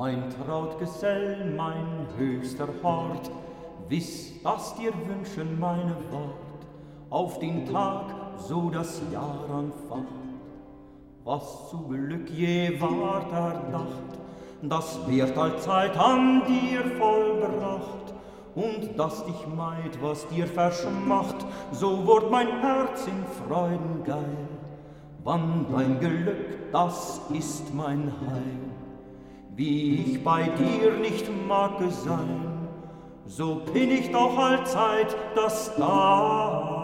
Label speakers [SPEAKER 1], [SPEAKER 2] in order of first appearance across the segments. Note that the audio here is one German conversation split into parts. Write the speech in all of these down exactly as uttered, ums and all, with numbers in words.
[SPEAKER 1] Mein Trautgesell, mein höchster Hort, wiss, dass dir wünschen meine Wort auf den Tag, so das Jahr anfacht. Was zu Glück je ward erdacht, das wird allzeit an dir vollbracht. Und dass dich meid, was dir verschmacht, so wurd mein Herz in Freuden geil. Wann dein Glück, das ist mein Heil. Wie ich bei dir nicht mag sein, so bin ich doch allzeit das Dein.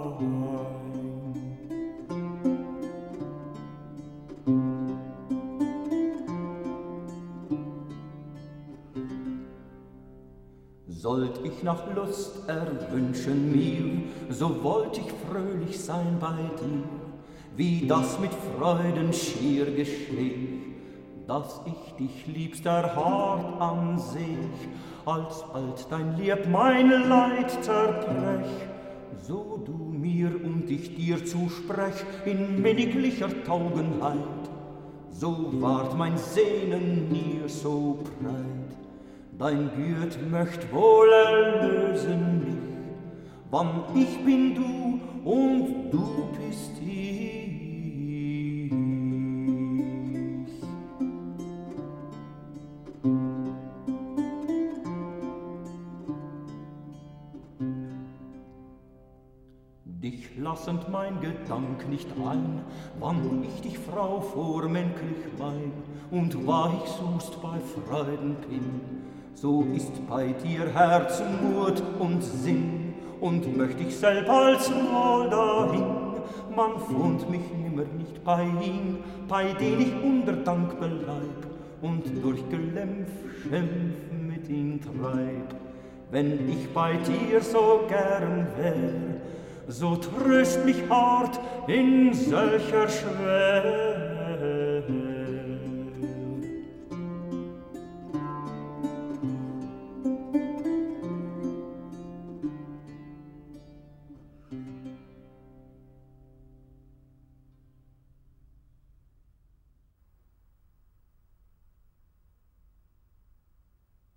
[SPEAKER 1] Sollt ich nach Lust erwünschen mir, so wollt ich fröhlich sein bei dir, wie das mit Freuden schier gescheh, dass ich dich liebster hart anseh, alsbald dein Lieb mein Leid zerbrech, so du mir und ich dir zusprech in minniglicher Taugenheit, so ward mein Sehnen nie so breit. Dein Güt möcht wohl erlösen mich, wann ich bin du und du bist ich. Dich lassend mein Gedank nicht ein, wann ich dich, Frau, vormännlich mein, und wahr ich suchst bei Freuden bin, so ist bei dir Herzenmut und Sinn, und möcht ich selb als wohl dahin, man fand mich nimmer nicht bei ihm, bei den ich unter Dank beleib, und durch Gelämpf Schimpf mit ihm treib. Wenn ich bei dir so gern wär, so tröst mich hart in solcher Schwer.